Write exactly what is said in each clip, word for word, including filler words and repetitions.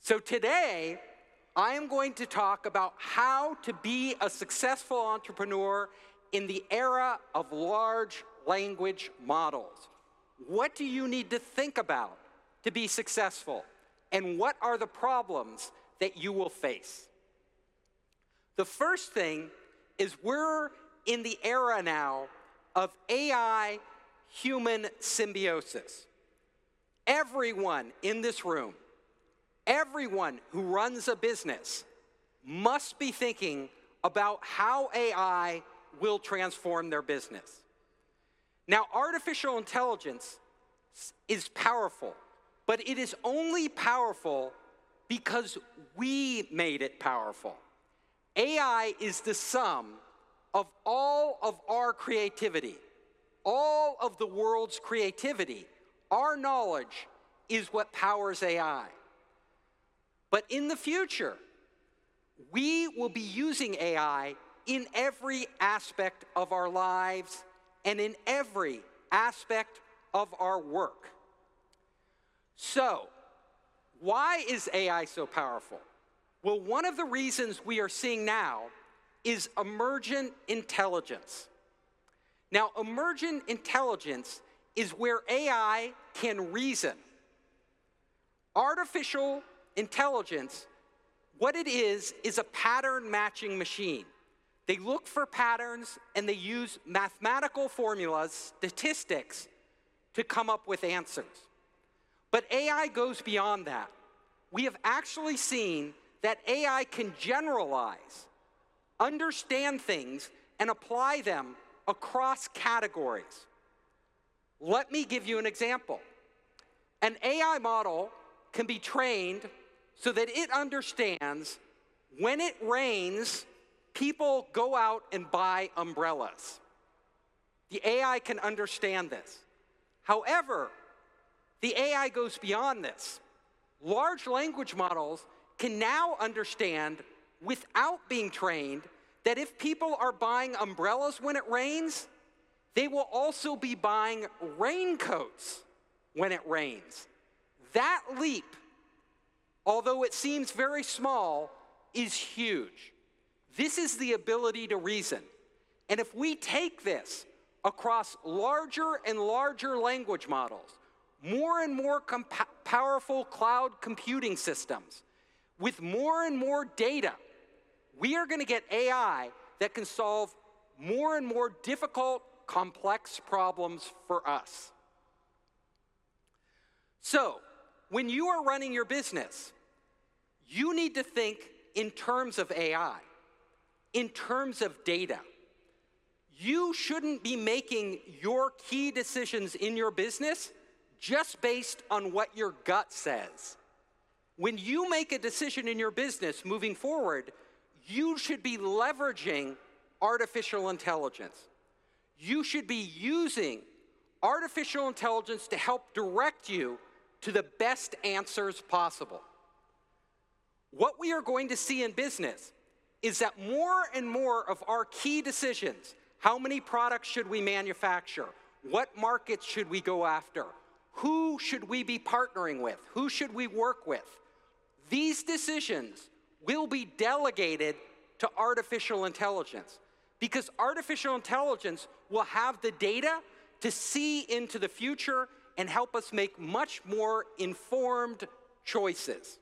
So today, I am going to talk about how to be a successful entrepreneur in the era of large language models. What do you need to think about to be successful? And what are the problems that you will face? The first thing is we're in the era now of A I-human symbiosis. Everyone in this room, everyone who runs a business must be thinking about how A I will transform their business. Now, artificial intelligence is powerful, but it is only powerful because we made it powerful. A I is the sum of all of our creativity, all of the world's creativity. Our knowledge is what powers A I. But in the future, we will be using A I in every aspect of our lives and in every aspect of our work. So, why is A I so powerful? Well, one of the reasons we are seeing now is emergent intelligence. Now, emergent intelligence is where A I can reason. Artificial intelligence, what it is, is a pattern matching machine. They look for patterns and they use mathematical formulas, statistics, to come up with answers. But A I goes beyond that. We have actually seen that A I can generalize, understand things, and apply them across categories. Let me give you an example. An A I model can be trained so that it understands when it rains, people go out and buy umbrellas. The A I can understand this. However, the A I goes beyond this. Large language models can now understand, without being trained, that if people are buying umbrellas when it rains, they will also be buying raincoats when it rains. That leap, although it seems very small, is huge. This is the ability to reason. And if we take this across larger and larger language models, more and more powerful cloud computing systems, with more and more data, we are going to get A I that can solve more and more difficult, complex problems for us. So, when you are running your business, you need to think in terms of A I, in terms of data. You shouldn't be making your key decisions in your business just based on what your gut says. When you make a decision in your business moving forward, you should be leveraging artificial intelligence. You should be using artificial intelligence to help direct you to the best answers possible. What we are going to see in business is that more and more of our key decisions, how many products should we manufacture? What markets should we go after? Who should we be partnering with? Who should we work with? These decisions will be delegated to artificial intelligence because artificial intelligence will have the data to see into the future and help us make much more informed choices.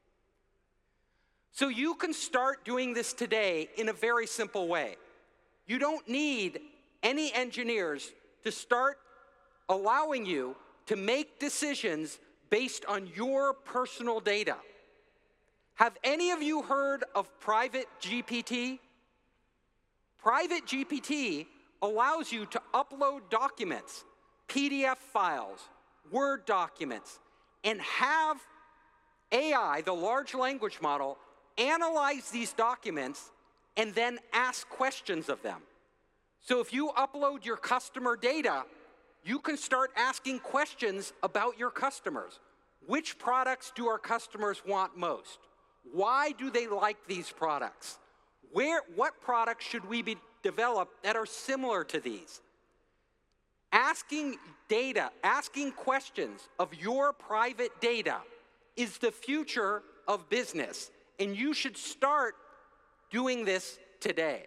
So you can start doing this today in a very simple way. You don't need any engineers to start allowing you to make decisions based on your personal data. Have any of you heard of Private G P T? Private G P T allows you to upload documents, P D F files, Word documents, and have A I, the large language model, analyze these documents and then ask questions of them. So if you upload your customer data, you can start asking questions about your customers. Which products do our customers want most? Why do they like these products? Where, what products should we be developed that are similar to these? Asking data, asking questions of your private data is the future of business, and you should start doing this today.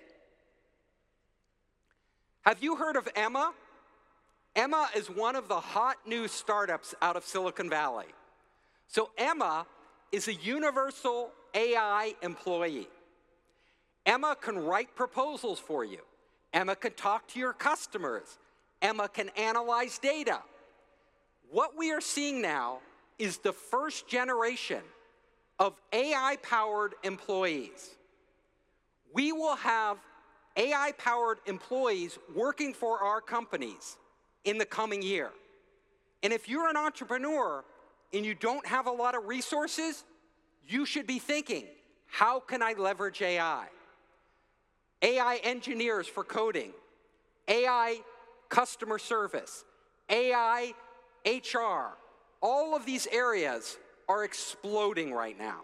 Have you heard of Emma? Emma is one of the hot new startups out of Silicon Valley. So Emma is a universal A I employee. Emma can write proposals for you. Emma can talk to your customers. Emma can analyze data. What we are seeing now is the first generation of A I-powered employees. We will have A I-powered employees working for our companies in the coming year. And if you're an entrepreneur and you don't have a lot of resources, you should be thinking, how can I leverage A I? A I engineers for coding, A I customer service, A I H R, all of these areas are exploding right now.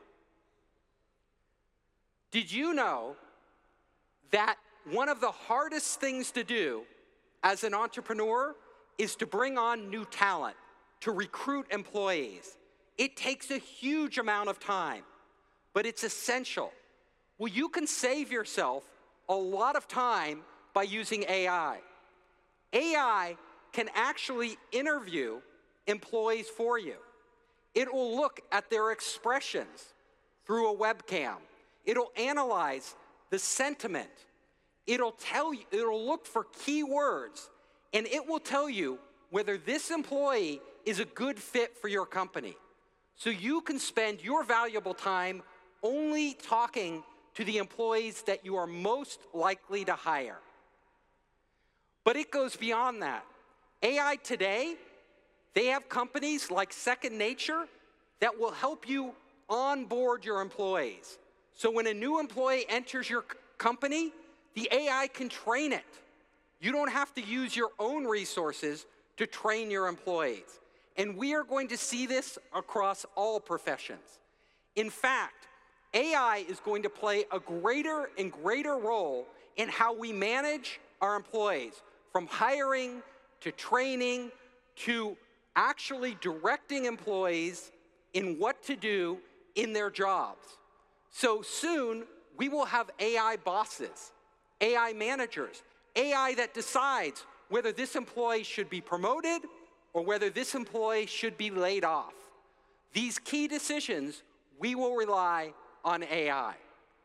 Did you know that one of the hardest things to do as an entrepreneur is to bring on new talent, to recruit employees? It takes a huge amount of time, but it's essential. Well, you can save yourself a lot of time by using A I. A I can actually interview employees for you. It will look at their expressions through a webcam. It'll analyze the sentiment. It'll tell you, it'll look for keywords, and it will tell you whether this employee is a good fit for your company. So you can spend your valuable time only talking to the employees that you are most likely to hire. But it goes beyond that. A I today, they have companies like Second Nature that will help you onboard your employees. So when a new employee enters your company, the A I can train it. You don't have to use your own resources to train your employees. And we are going to see this across all professions. In fact, A I is going to play a greater and greater role in how we manage our employees, from hiring to training to actually directing employees in what to do in their jobs. So soon, we will have A I bosses, A I managers, A I that decides whether this employee should be promoted or whether this employee should be laid off. These key decisions, we will rely on A I.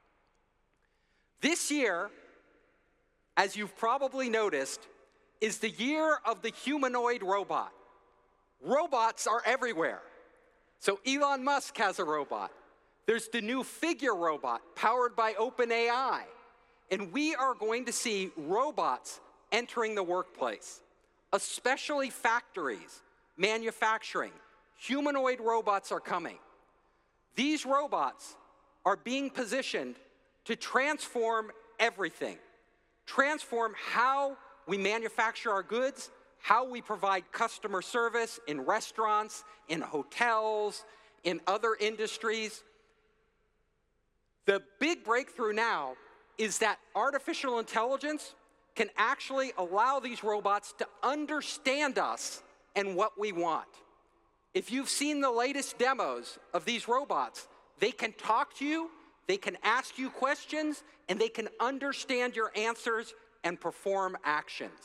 This year, as you've probably noticed, is the year of the humanoid robot. Robots are everywhere. So Elon Musk has a robot. There's the new Figure robot powered by OpenAI. And we are going to see robots entering the workplace, especially factories, manufacturing. Humanoid robots are coming. These robots are being positioned to transform everything, transform how we manufacture our goods, how we provide customer service in restaurants, in hotels, in other industries. The big breakthrough now is that artificial intelligence can actually allow these robots to understand us and what we want. If you've seen the latest demos of these robots, they can talk to you, they can ask you questions, and they can understand your answers and perform actions.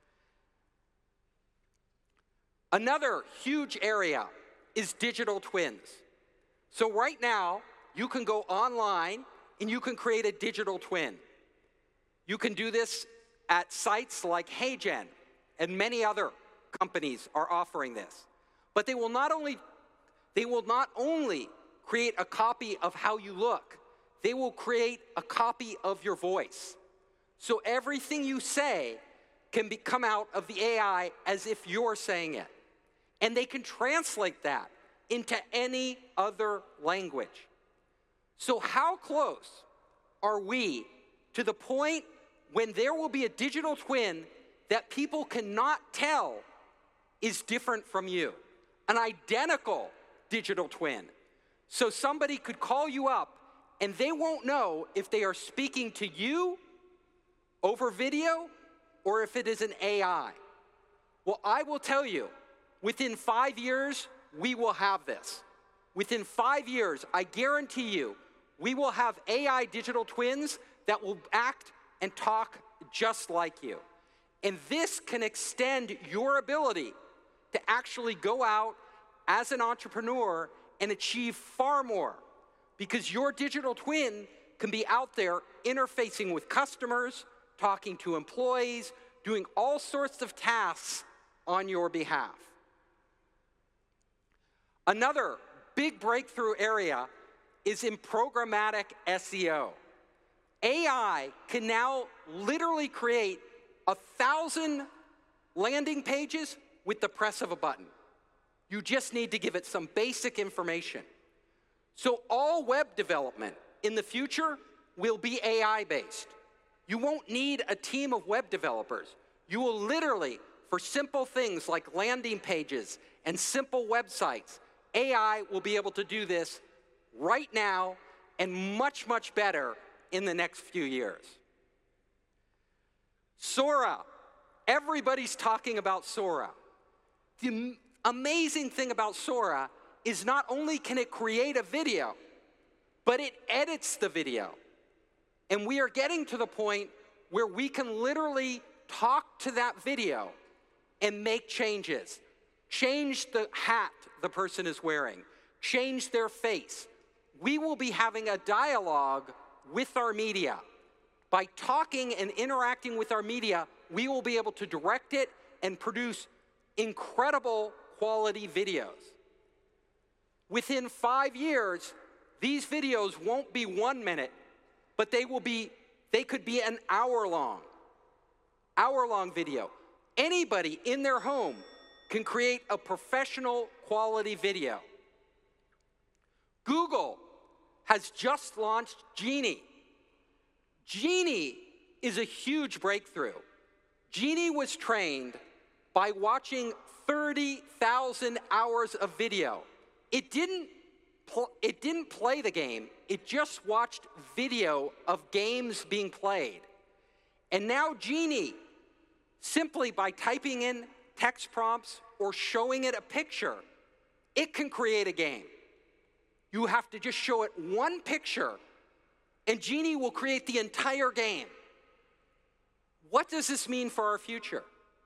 Another huge area is digital twins. So right now, you can go online and you can create a digital twin. You can do this at sites like HeyGen, and many other companies are offering this. But they will not only, they will not only create a copy of how you look, they will create a copy of your voice. So everything you say can be, come out of the A I as if you're saying it. And they can translate that into any other language. So how close are we to the point when there will be a digital twin that people cannot tell is different from you? An identical digital twin. So somebody could call you up and they won't know if they are speaking to you over video or if it is an A I. Well, I will tell you, within five years, we will have this. Within five years, I guarantee you, we will have A I digital twins that will act and talk just like you. And this can extend your ability to actually go out as an entrepreneur and achieve far more, because your digital twin can be out there interfacing with customers, talking to employees, doing all sorts of tasks on your behalf. Another big breakthrough area is in programmatic S E O. A I can now literally create a thousand landing pages with the press of a button. You just need to give it some basic information. So all web development in the future will be A I-based. You won't need a team of web developers. You will literally, for simple things like landing pages and simple websites, A I will be able to do this right now and much, much better in the next few years. Sora. Everybody's talking about Sora. The amazing thing about Sora is not only can it create a video, but it edits the video. And we are getting to the point where we can literally talk to that video and make changes. Change the hat the person is wearing. Change their face. We will be having a dialogue with our media. By talking and interacting with our media, we will be able to direct it and produce incredible quality videos. Within five years, these videos won't be one minute, but they will be, they could be an hour long. Hour long video. Anybody in their home can create a professional quality video. Google has just launched Genie. Genie is a huge breakthrough. Genie was trained by watching thirty thousand hours of video. It didn't, it didn't play the game, it just watched video of games being played. And now Genie, simply by typing in text prompts or showing it a picture, it can create a game. You have to just show it one picture, and Genie will create the entire game. What does this mean for our future?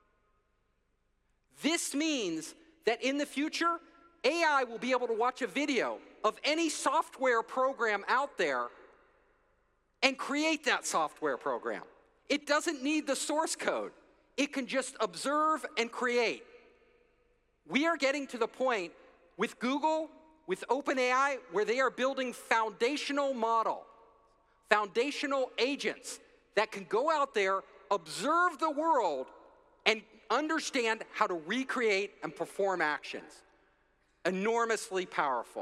This means that in the future, A I will be able to watch a video of any software program out there and create that software program. It doesn't need the source code. It can just observe and create. We are getting to the point with Google, with OpenAI, where they are building foundational model, foundational agents that can go out there, observe the world, and understand how to recreate and perform actions. Enormously powerful.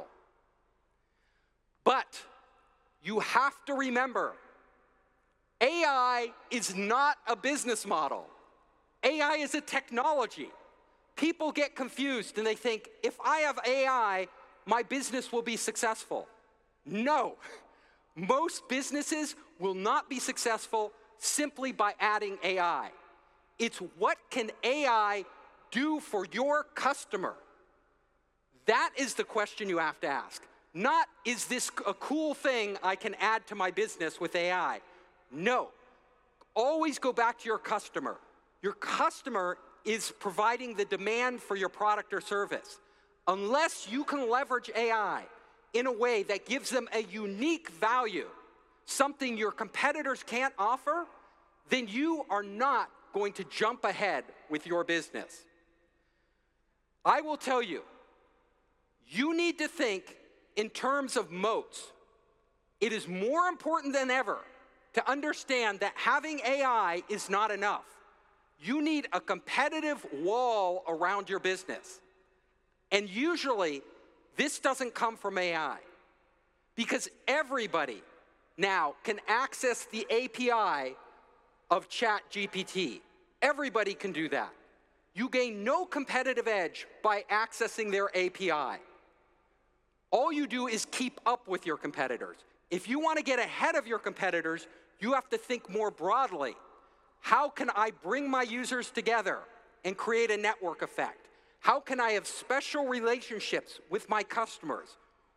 But you have to remember, A I is not a business model. A I is a technology. People get confused and they think, if I have A I, my business will be successful. No, most businesses will not be successful simply by adding A I. It's what can A I do for your customer? That is the question you have to ask. Not, is this a cool thing I can add to my business with A I? No. Always go back to your customer. Your customer is providing the demand for your product or service. Unless you can leverage A I in a way that gives them a unique value, something your competitors can't offer, then you are not going to jump ahead with your business. I will tell you, you need to think in terms of moats. It is more important than ever to understand that having A I is not enough. You need a competitive wall around your business. And usually, this doesn't come from A I, because everybody now can access the A P I of ChatGPT. Everybody can do that. You gain no competitive edge by accessing their A P I. All you do is keep up with your competitors. If you want to get ahead of your competitors, you have to think more broadly. How can I bring my users together and create a network effect? How can I have special relationships with my customers?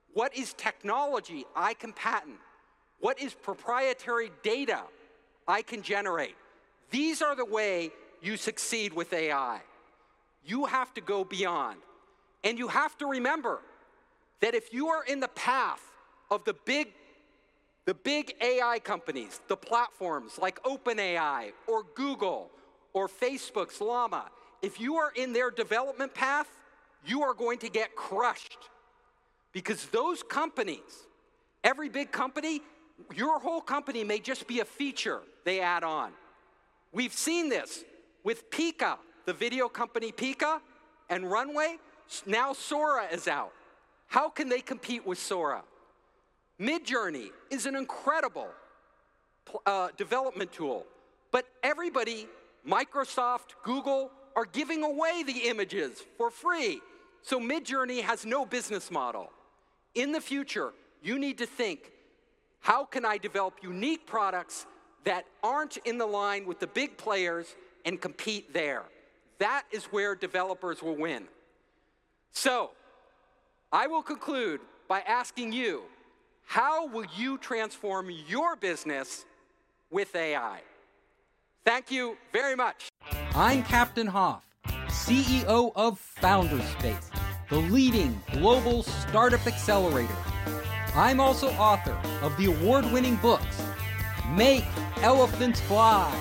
What is technology I can patent? What is proprietary data I can generate? These are the way you succeed with A I. You have to go beyond. And you have to remember that if you are in the path of the big, the big A I companies, the platforms like OpenAI or Google or Facebook's Llama, if you are in their development path, you are going to get crushed. Because those companies, every big company, your whole company may just be a feature they add on. We've seen this with Pika, the video company Pika, and Runway. Now Sora is out. How can they compete with Sora? Midjourney is an incredible uh, development tool, but everybody, Microsoft, Google, are giving away the images for free. So Midjourney has no business model. In the future, you need to think, how can I develop unique products that aren't in the line with the big players and compete there? That is where developers will win. So, I will conclude by asking you, how will you transform your business with A I? Thank you very much. I'm Captain Hoff, C E O of Founderspace, the leading global startup accelerator. I'm also author of the award-winning books, Make Elephants Fly,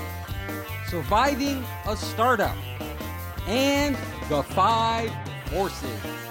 Surviving a Startup, and The Five Forces.